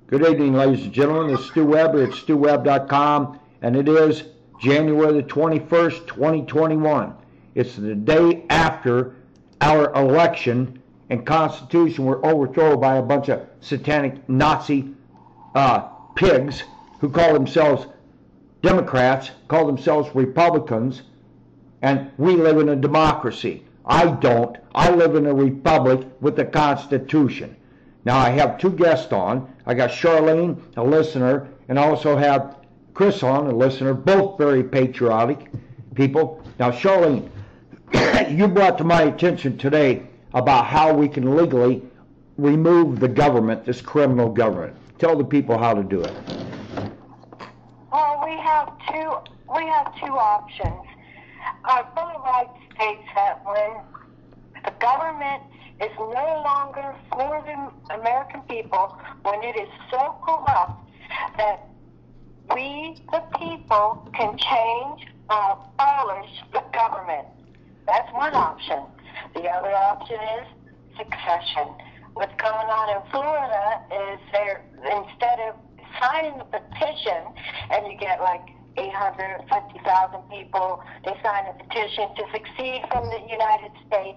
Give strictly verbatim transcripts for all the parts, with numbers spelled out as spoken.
Good evening, ladies and gentlemen. This is Stu Webber at stu web dot com, and it is January the twenty-first, twenty twenty-one. It's the day after our election and Constitution were overthrown by a bunch of satanic Nazi uh, pigs who call themselves Democrats, call themselves Republicans, and we live in a democracy. I don't. I live in a republic with a Constitution. Now, I have two guests on. I got Charlene, a listener, and I also have Chris on, a listener, both very patriotic people. Now, Charlene, you brought to my attention today about how we can legally remove the government, this criminal government. Tell the people how to do it. Well, we have two, we have two options. Our Bill of Rights states that when the government is no longer for the American people, when it is so corrupt that we, the people, can change or abolish the government. That's one option. The other option is succession. What's going on in Florida is they're, instead of signing the petition, and you get like eight hundred fifty thousand people, they sign a petition to secede from the United States.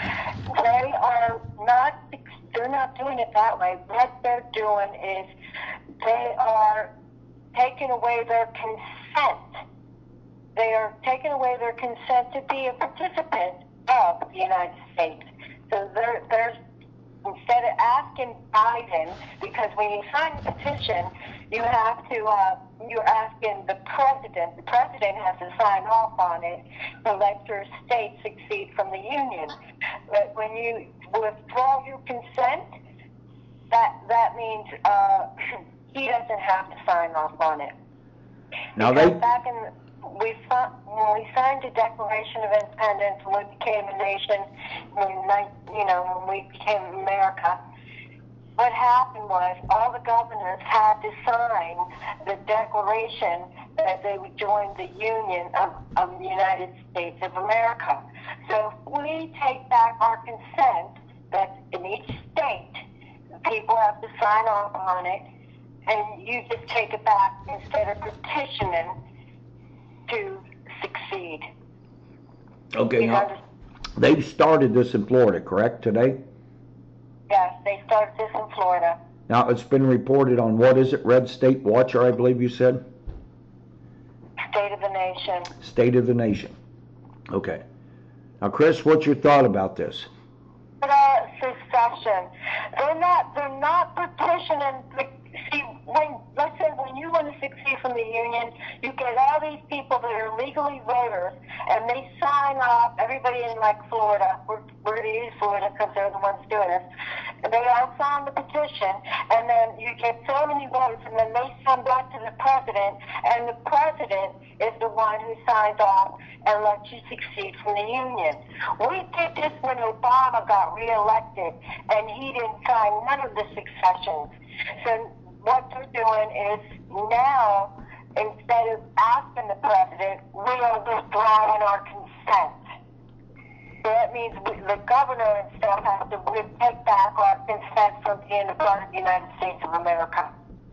They are not, they're not doing it that way. What they're doing is they are taking away their consent. They are taking away their consent to be a participant of the United States. So there, there's, instead of asking Biden, because when you sign a petition, you have to, uh, you're asking the president, the president has to sign off on it to let your state succeed from the union. But when you withdraw your consent, that that means uh, he doesn't have to sign off on it. Now because they... back in the, we when we signed the Declaration of Independence, when we became a nation, when you know when we became America, what happened was all the governors had to sign the declaration that they would join the Union of, of the United States of America. So if we take back our consent, that in each state, people have to sign off on it, and you just take it back instead of petitioning to succeed. Okay, now, they've started this in Florida, correct, today? Yes, they started this in Florida. Now, it's been reported on, what is it, Red State Watcher, I believe you said? State of the Nation. State of the Nation. Okay. Now, Chris, what's your thought about this? Uh, secession. They're not, they're not petitioning. See, when, let's say when you want to succeed from the Union, you get all these people that are legally voters, and they sign off, everybody in like Florida, we're, we're going to use Florida because they're the ones doing this, and they all sign the petition, and then you get so many votes, and then they send back to the president, and the president is the one who signs off and lets you succeed from the Union. We did this when Obama got reelected, and he didn't sign none of the successions. So what they're doing is now, instead of asking the president, we are withdrawing our consent. So that means we, the governor and stuff have to take back our consent from being a part of the United States of America.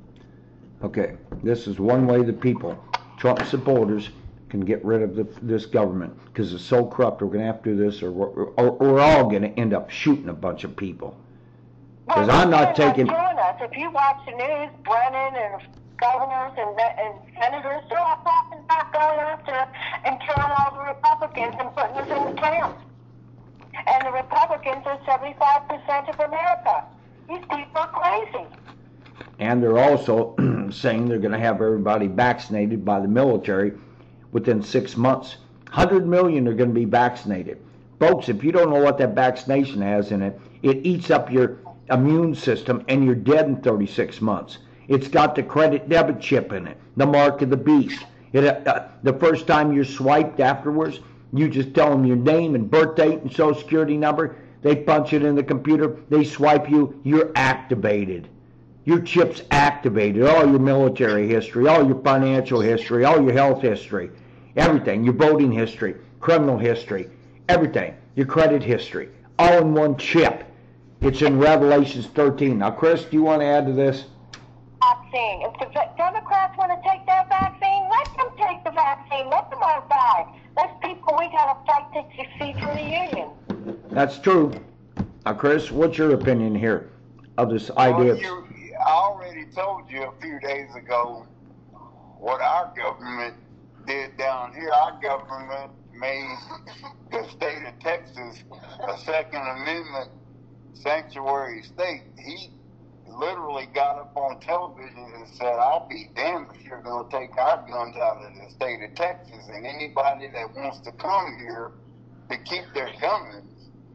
Okay, this is one way the people, Trump supporters, can get rid of the, this government, because it's so corrupt. We're going to have to do this, or we're, or we're all going to end up shooting a bunch of people. Because well, I'm not taking... Us. If you watch the news, Brennan and governors and, and senators, they're all talking about going after and killing all the Republicans and putting us in the camps. And the Republicans are seventy-five percent of America. These people are crazy. And they're also saying they're going to have everybody vaccinated by the military within six months. one hundred million are going to be vaccinated. Folks, if you don't know what that vaccination has in it, it eats up your immune system and you're dead in thirty-six months. It's got the credit debit chip in it, the mark of the beast. It, uh, the first time you're swiped afterwards, you just tell them your name and birth date and social security number. They punch it in the computer. They swipe you. You're activated. Your chip's activated. All your military history, all your financial history, all your health history, everything, your voting history, criminal history, everything, your credit history, all in one chip. It's in Revelations thirteen. Now, Chris, do you want to add to this? vaccine. If the Democrats want to take their vaccine, let them take the vaccine. Let them all die. Let's people, we got to fight to secede from the Union. That's true. Now, Chris, what's your opinion here of this idea? Well, you, I already told you a few days ago what our government did down here. Our government made the state of Texas a Second Amendment sanctuary state. He literally got up on television and said, I'll be damned if you're going to take our guns out of the state of Texas, and anybody that wants to come here to keep their guns,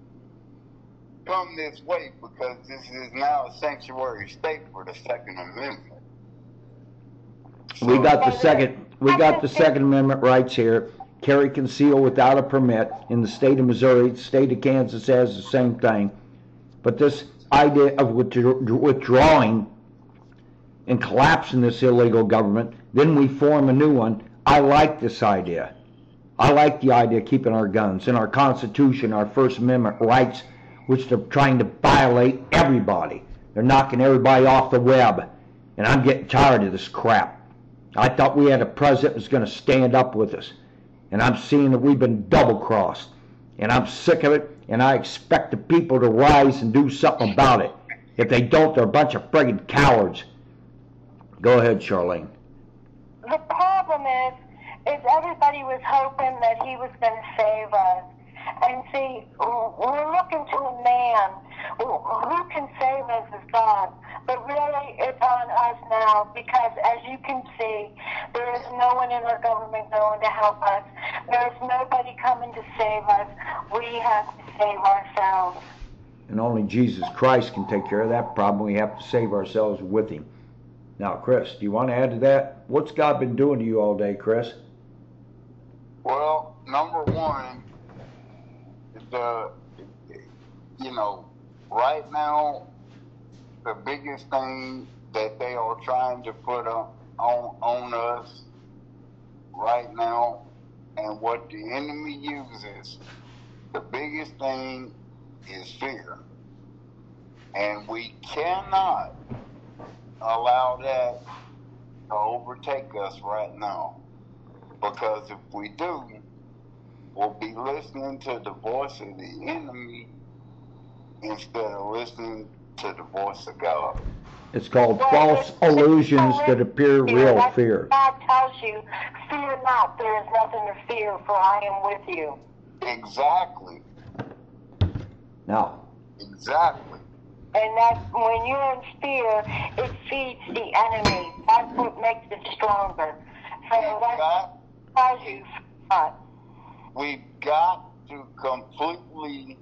come this way, because this is now a sanctuary state for the Second Amendment. So, we got the second we got the Second Amendment rights here. Carry, conceal without a permit in the state of Missouri. The state of Kansas has the same thing. But this idea of withdrawing and collapsing this illegal government, then we form a new one. I like this idea. I like the idea of keeping our guns and our Constitution, our First Amendment rights, which they're trying to violate everybody. They're knocking everybody off the web. And I'm getting tired of this crap. I thought we had a president that was going to stand up with us. And I'm seeing that we've been double-crossed. And I'm sick of it, and I expect the people to rise and do something about it. If they don't, they're a bunch of friggin' cowards. Go ahead, Charlene. The problem is, is everybody was hoping that he was going to save us. And see, we're looking to a man who can save us as God. But really, it's on us now, because as you can see, there is no one in our government going to help us. There is nobody coming to save us. We have to save ourselves. And only Jesus Christ can take care of that problem. We have to save ourselves with him. Now, Chris, do you want to add to that? What's God been doing to you all day, Chris? Well, number one, the, you know, right now, the biggest thing that they are trying to put on, on, on us right now, and what the enemy uses, the biggest thing is fear. And we cannot allow that to overtake us right now. Because if we do, we'll be listening to the voice of the enemy instead of listening to the voice of God. It's called false illusions that appear real fear. God tells you, fear not, there is nothing to fear, for I am with you. Exactly. Now. Exactly. And that when you're in fear, it feeds the enemy. That's what makes it stronger. So that tells you not. We've got to completely,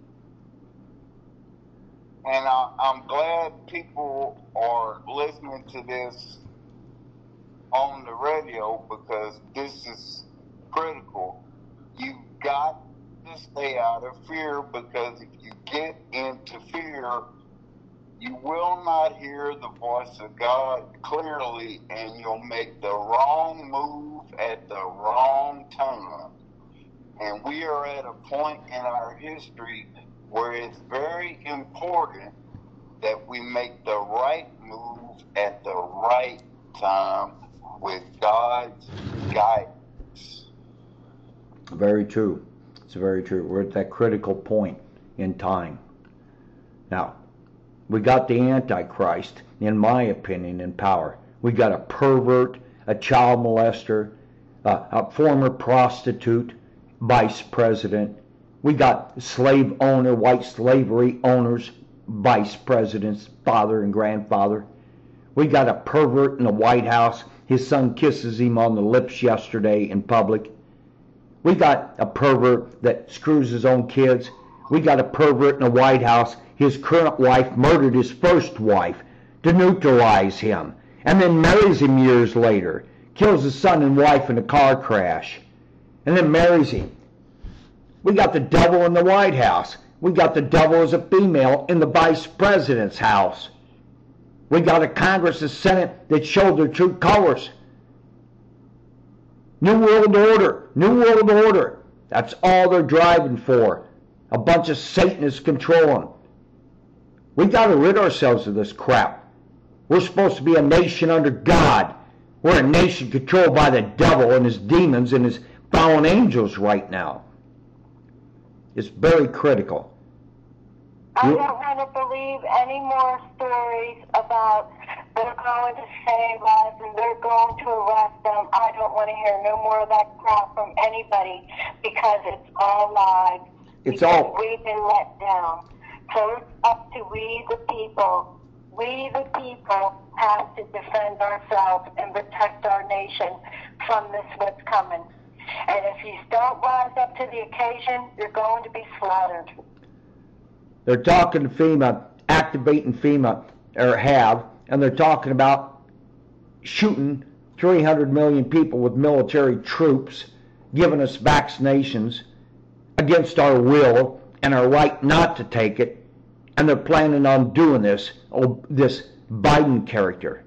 and I, I'm glad people are listening to this on the radio, because this is critical. You've got to stay out of fear, because if you get into fear, you will not hear the voice of God clearly, and you'll make the wrong move at the wrong time. And we are at a point in our history where it's very important that we make the right move at the right time with God's guidance. Very true. It's very true. We're at that critical point in time. Now, we got the Antichrist, in my opinion, in power. We got a pervert, a child molester, uh, a former prostitute, vice president. We got slave owner, white slavery owners, vice presidents, father and grandfather. We got a pervert in the White House. His son kisses him on the lips yesterday in public. We got a pervert that screws his own kids. We got a pervert in the White House. His current wife murdered his first wife to neutralize him, and then marries him years later, kills his son and wife in a car crash, and then marries him. We got the devil in the White House. We got the devil as a female in the vice president's house. We got a Congress and Senate that showed their true colors. New World Order, New World Order. That's all they're driving for. A bunch of Satanists controlling. We got to rid ourselves of this crap. We're supposed to be a nation under God. We're a nation controlled by the devil and his demons and his fallen angels right now. It's very critical. I You- don't want to believe any more stories about they're going to save us and they're going to arrest them. I don't want to hear no more of that crap from anybody because it's all lies. It's Because all- We've been let down. So it's up to we the people. We the people have to defend ourselves and protect our nation from this what's coming. And if you don't rise up to the occasion, you're going to be slaughtered. They're talking to FEMA, activating FEMA, or have, and they're talking about shooting three hundred million people with military troops, giving us vaccinations against our will and our right not to take it, and they're planning on doing this, oh, this Biden character.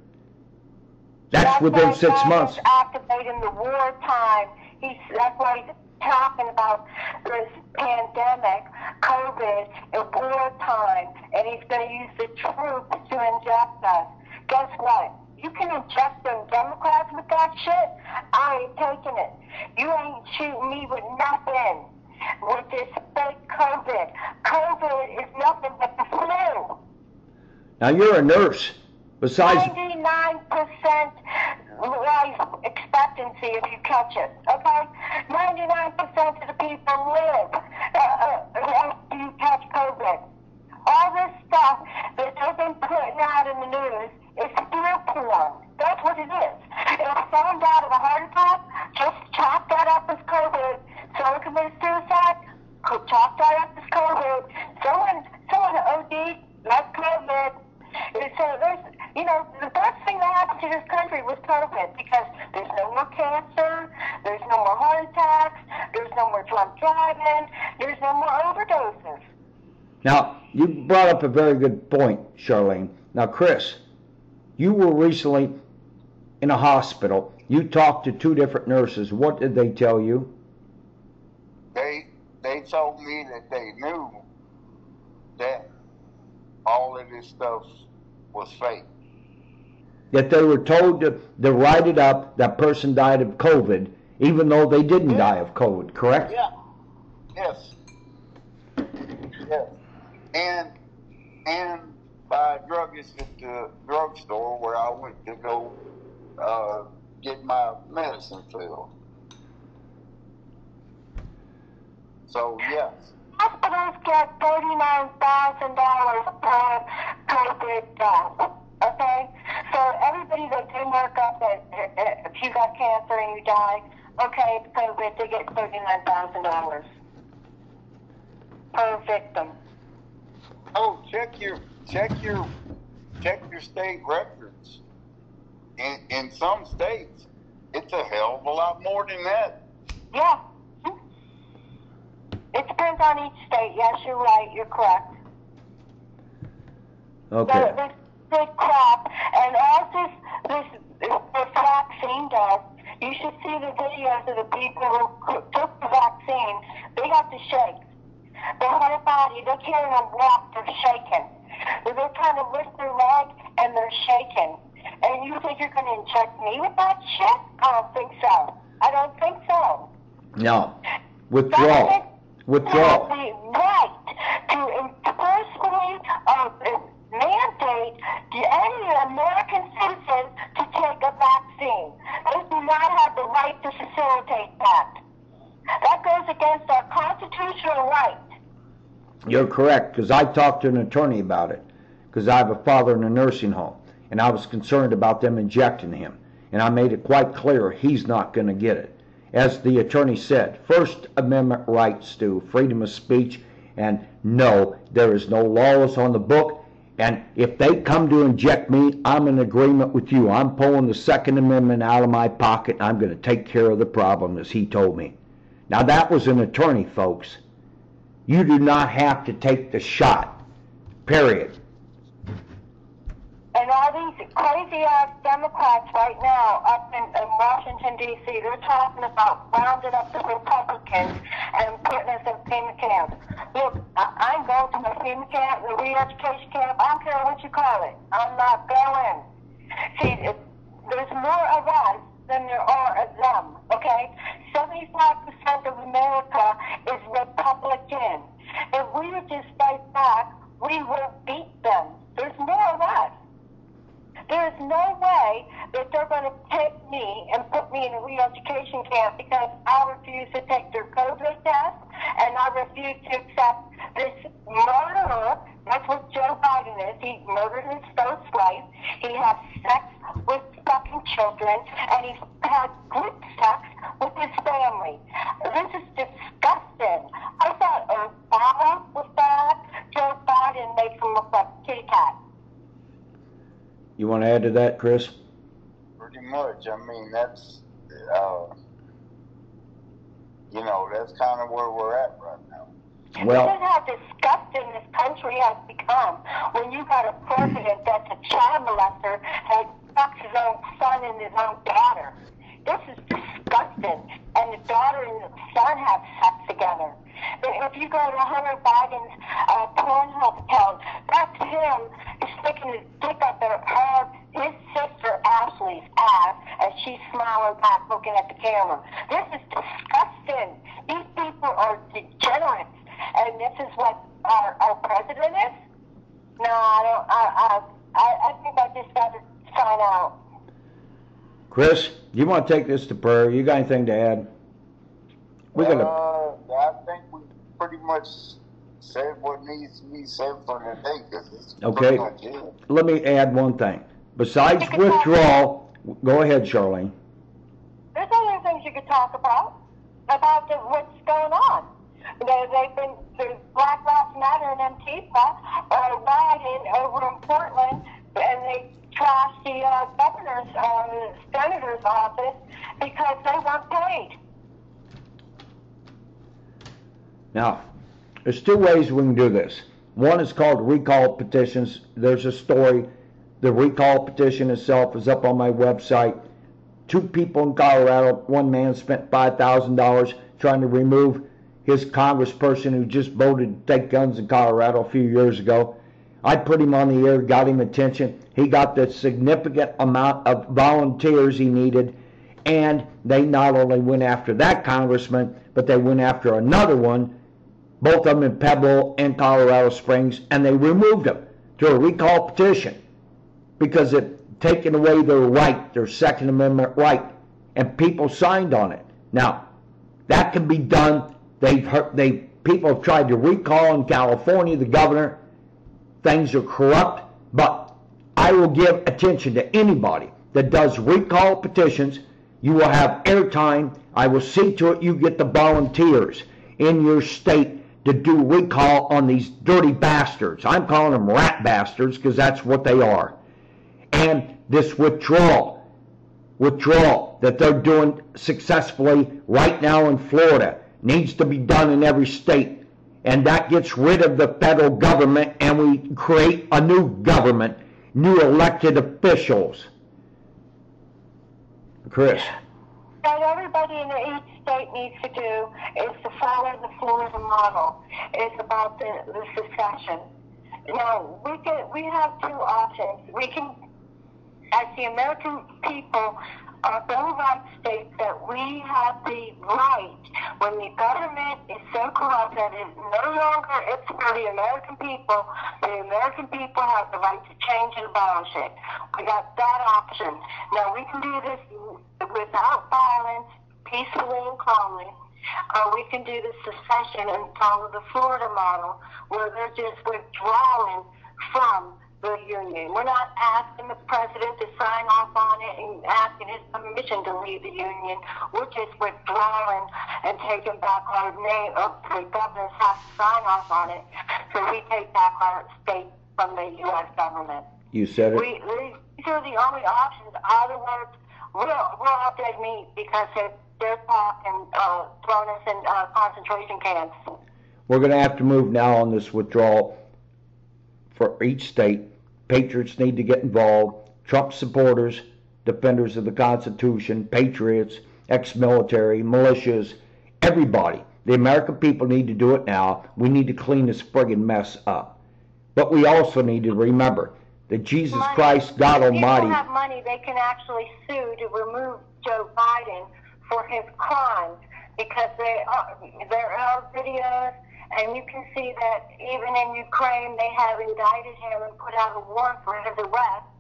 That's within why six God months. is activating the wartime. He's, that's why he's talking about this pandemic, COVID, and wartime, and he's going to use the troops to inject us. Guess what? You can inject them Democrats with that shit. I ain't taking it. You ain't shooting me with nothing. With this fake COVID. COVID is nothing but the flu. Now you're a nurse. Besides, ninety-nine percent life expectancy if you catch it, okay? ninety-nine percent of the people live uh, uh, after you catch COVID. All this stuff that they've been putting out in the news is fear porn. That's what it is. If someone died of a heart attack, just chalk that up as COVID. Someone committed suicide, chalk that up as COVID. Someone, someone O D'd, that's COVID. So there's, you know, the best thing that happened to this country was COVID because there's no more cancer, there's no more heart attacks, there's no more drunk driving, there's no more overdoses. now you brought up a very good point, Charlene. Now, Chris, you were recently in a hospital. You talked to two different nurses. What did they tell you? They they told me that they knew that all of this stuff was fake. That they were told to, to write it up, that person died of COVID, even though they didn't Yeah. die of COVID, correct? Yeah. Yes. Yes. And and by a druggist at the drugstore where I went to go uh, get my medicine filled. So yes. Hospitals get thirty-nine thousand dollars per COVID death, okay? So everybody that do mark up that uh, if you got cancer and you die, okay, it's COVID, they get thirty-nine thousand dollars per victim. Oh, check your check your check your state records. In in some states, it's a hell of a lot more than that. Yeah. It depends on each state. Yes, you're right. You're correct. Okay. This big crap, and all this, this, this vaccine does, you should see the videos of the people who took the vaccine. They got the shakes. Their whole body, they can't even walk, they're shaking. They're trying to lift their leg, and they're shaking. And you think you're going to inject me with that shit? I don't think so. I don't think so. No. Withdrawal. Withdrawal. The right to forcefully uh, mandate any American citizen to take a vaccine. They do not have the right to facilitate that. That goes against our constitutional right. You're correct, because I talked to an attorney about it, because I have a father in a nursing home, and I was concerned about them injecting him. And I made it quite clear he's not going to get it. As the attorney said, First Amendment rights to freedom of speech, and no, there is no laws on the book, and if they come to inject me, I'm in agreement with you. I'm pulling the Second Amendment out of my pocket, and I'm going to take care of the problem, as he told me. Now, that was an attorney, folks. You do not have to take the shot, period. And all these crazy-ass Democrats right now up in, in Washington, D C, they're talking about rounding up the Republicans and putting us in FEMA camps. Look, I, I'm going to my FEMA camp, the re-education camp. I don't care what you call it. I'm not going. there is no way that they're going to take me and put me in a re-education camp because I refuse to take their COVID test and I refuse to accept this murderer. That's what Joe Biden is. He murdered his first wife. He had sex with fucking children, and he's had group sex with his family. This is disgusting. I thought Obama was bad. Joe Biden makes him look like a kitty cat. You want to add to that, Chris? Pretty much. I mean, that's, uh, you know, that's kind of where we're at right now. Well, this is how disgusting this country has become. When you got a president that's a child molester and fucks his own son and his own daughter. This is disgusting. And the daughter and the son have sex together. If you go to Hunter Biden's uh, Pornhub account, that's him sticking his dick up at her, his sister Ashley's ass, and she's smiling back looking at the camera. This is disgusting. These people are degenerates. And this is what our, our president is? No, I don't. I, I, I think I just got to sign out. Chris, you want to take this to prayer? You got anything to add? We're gonna. Uh, I think we pretty much said what needs to be said for today. Cause it's Okay. pretty much it. Let me add one thing. Besides withdrawal, go ahead, Charlene. There's other things you could talk about, about the, what's going on. They, they've been, the Black Lives Matter and Antifa are rioting over in Portland, and they trashed the uh, governor's, uh, senator's office because they weren't paid. Now, there's two ways we can do this. One is called recall petitions. There's a story. The recall petition itself is up on my website. Two people in Colorado, one man spent five thousand dollars trying to remove his congressperson who just voted to take guns in Colorado a few years ago. I put him on the air, got him attention. He got the significant amount of volunteers he needed, and they not only went after that congressman, but they went after another one, both of them in Pueblo and Colorado Springs, and they removed him through a recall petition because it taken away their right, their Second Amendment right, and people signed on it. Now, that can be done. They've heard, they people have tried to recall in California the governor. Things are corrupt, but I will give attention to anybody that does recall petitions. You will have airtime. I will see to it you get the volunteers in your state to do recall on these dirty bastards. I'm calling them rat bastards because that's what they are. And this withdrawal, withdrawal that they're doing successfully right now in Florida needs to be done in every state. And that gets rid of the federal government and we create a new government, new elected officials. Chris. What everybody in each state needs to do is to follow the Florida model. It's about the, the secession. Now, we can, we have two options. We can, as the American people, our Bill of Rights states that we have the right, when the government is so corrupt that it no longer it's for the American people, the American people have the right to change and abolish it. We got that option. Now, we can do this without violence, peacefully and calmly. Uh, we can do the secession and follow the Florida model, where they're just withdrawing from the union. We're not asking the president to sign off on it and asking his permission to leave the union. We're just withdrawing and taking back our name. Of the governors have to sign off on it, so we take back our state from the U S government. You said it. We, these are the only options. Otherwise, we're, we're all dead meat because they're, they're talking, uh, throwing us in uh, concentration camps. We're going to have to move now on this withdrawal for each state. Patriots need to get involved. Trump supporters, defenders of the Constitution, patriots, ex-military, militias, everybody. The American people need to do it now. We need to clean this friggin' mess up. But we also need to remember that Jesus Money. Christ, God if Almighty... If people have money, they can actually sue to remove Joe Biden for his crimes because they are, there are videos. And you can see that even in Ukraine, they have indicted him and put out a warrant for his arrest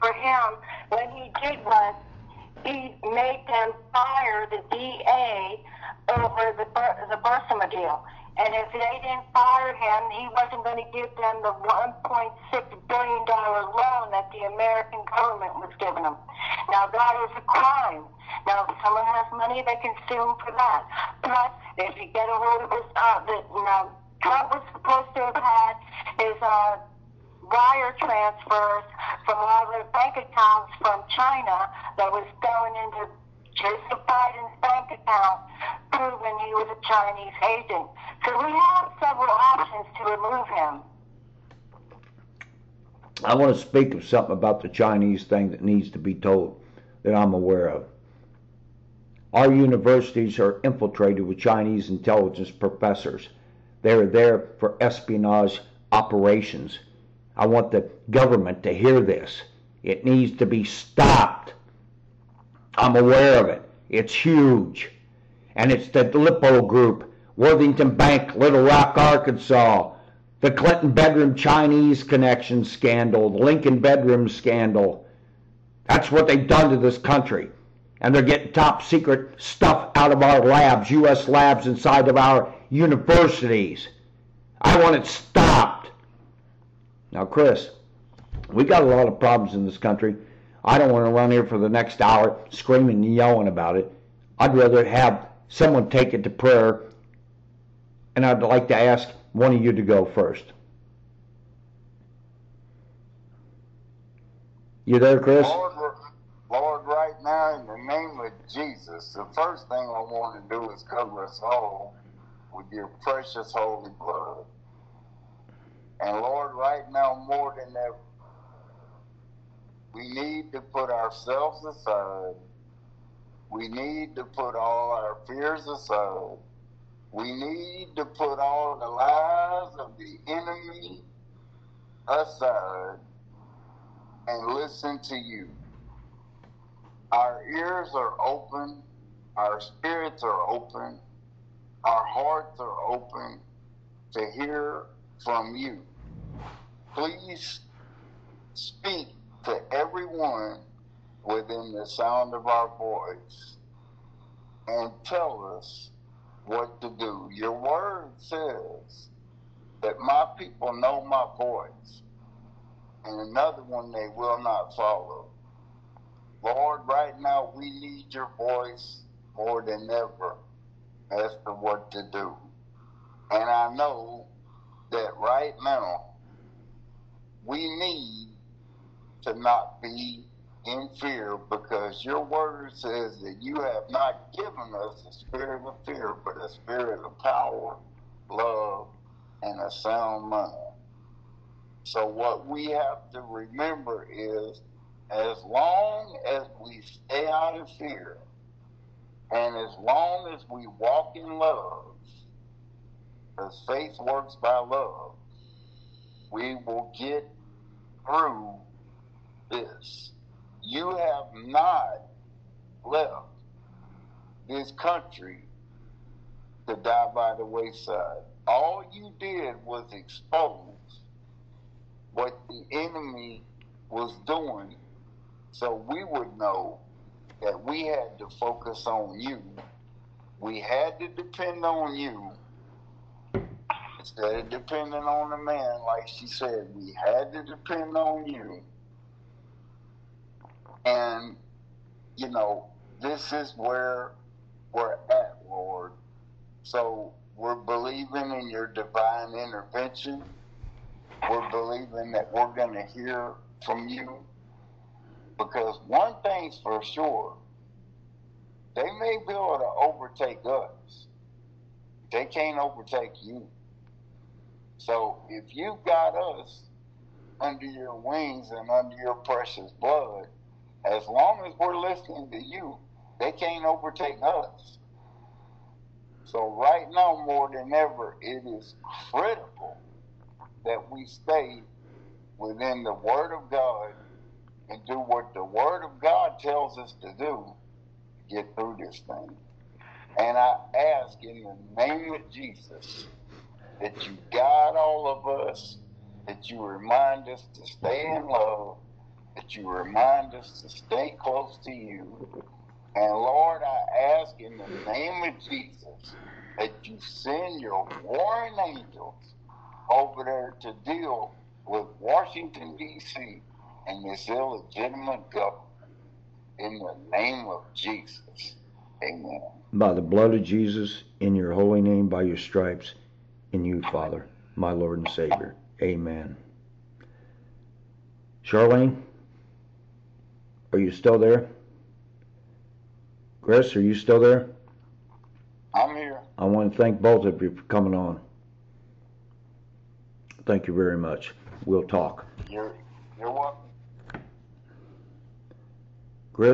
for him when he did was he made them fire the D A over the Bur- the Bursama deal. And if they didn't fire him, he wasn't going to give them the one point six billion dollars loan that the American government was giving them. Now, that is a crime. Now, if someone has money, they can sue him for that. Plus, if you get a hold of this, uh, the, now, Trump was supposed to have had his uh, wire transfers from all the bank accounts from China that was going into Joseph Biden's bank account, proving he was a Chinese agent. So we have several options to remove him. I want to speak of something about the Chinese thing that needs to be told, that I'm aware of. Our universities are infiltrated with Chinese intelligence professors. They're there for espionage operations. I want the government to hear this. It needs to be stopped. I'm aware of it. It's huge. And it's the Lippo Group, Worthington Bank, Little Rock, Arkansas, the Clinton bedroom Chinese connection scandal, the Lincoln bedroom scandal. That's what they've done to this country. And they're getting top secret stuff out of our labs, U S labs inside of our universities. I want it stopped. Now, Chris, we got a lot of problems in this country. I don't want to run here for the next hour screaming and yelling about it. I'd rather have someone take it to prayer, and I'd like to ask one of you to go first. You there, Chris? Lord, Lord, right now, in the name of Jesus, the first thing I want to do is cover us all with your precious holy blood. And Lord, right now, more than ever, we need to put ourselves aside. We need to put all our fears aside. We need to put all the lies of the enemy aside and listen to you. Our ears are open. Our spirits are open. Our hearts are open to hear from you. Please speak to everyone within the sound of our voice and tell us what to do. Your word says that my people know my voice, and another one they will not follow. Lord, right now we need your voice more than ever as to what to do. And I know that right now we need to not be in fear, because your word says that you have not given us a spirit of fear, but a spirit of power, love, and a sound mind. So what we have to remember is, as long as we stay out of fear, and as long as we walk in love, because faith works by love, we will get through this. You have not left this country to die by the wayside. All you did was expose what the enemy was doing, so we would know that we had to focus on you. We had to depend on you instead of depending on the man, like she said. We had to depend on you. And, you know, this is where we're at, Lord. So we're believing in your divine intervention. We're believing that we're going to hear from you. Because one thing's for sure, they may be able to overtake us. They can't overtake you. So if you got us under your wings and under your precious blood, as long as we're listening to you, they can't overtake us. So right now, more than ever, it is critical that we stay within the Word of God and do what the Word of God tells us to do to get through this thing. And I ask in the name of Jesus that you guide all of us, that you remind us to stay in love, that you remind us to stay close to you. And Lord, I ask in the name of Jesus that you send your warring angels over there to deal with Washington, D C and this illegitimate government. In the name of Jesus. Amen. By the blood of Jesus, in your holy name, by your stripes, in you, Father, my Lord and Savior. Amen. Charlene, are you still there? Chris, are you still there? I'm here. I want to thank both of you for coming on. Thank you very much. We'll talk. You're, you're welcome.